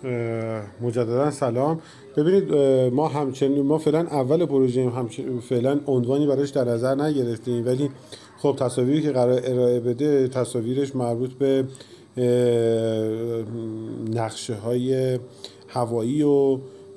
مجددا سلام. ببینید ما فعلا اول پروژه فعلا عنوانی براش در نظر نگرفتیم، ولی خب تصاویری که قرار ارائه بده تصاویرش مربوط به نقشه های هوایی و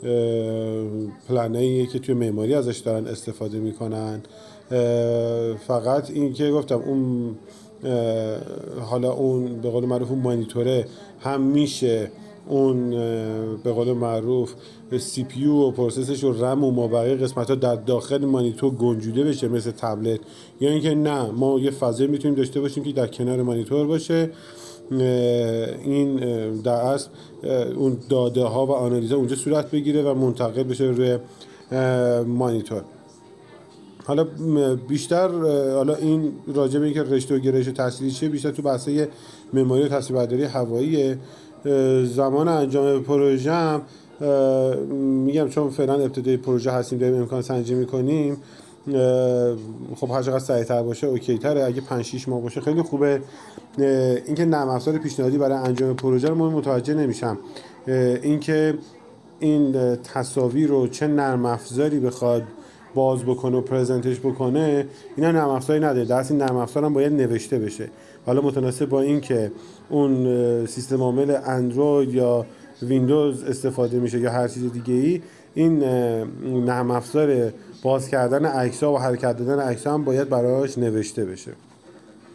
پلنایی که توی معماری ازش دارن استفاده میکنن. فقط این که گفتم اون حالا اون به قول معروف اون مانیتوره هم میشه اون به قول معروف سی پی یو و پروسسش و رم و مابقی قسمت ها در داخل مانیتور گنجوده بشه مثل تبلت، یا اینکه نه ما یه فضایی میتونیم داشته باشیم که در کنار مانیتور باشه. این در اصل اون داده ها و آنالیزها اونجا صورت بگیره و منتقل بشه روی مانیتور. حالا بیشتر حالا این راجع به اینکه رشته و گرایش تحصیلی چیه بیشتر تو بحث‌های معماری و تصویربرداری هوایی. زمان انجام پروژه میگم چون فعلا ابتدای پروژه هستیم داریم امکان سنجی میکنیم، خب هر چقدر سریع‌تر باشه اوکی تره. اگه 5-6 ماه باشه خیلی خوبه. اینکه نرم افزار پیشنهادی برای انجام پروژه رو من متوجه نمیشم، اینکه این تصاویر رو چه نرم افزاری بخواد باز بکنه و پرزنتش بکنه، اینا نرم افزاری نداره. درست این نرم افزار هم باید نوشته بشه. حالا متناسب با این که اون سیستم عامل اندروید یا ویندوز استفاده میشه یا هر چیز دیگه ای، این نرم افزار باز کردن عکس‌ها و حرکت دادن عکس‌ها هم باید براش نوشته بشه.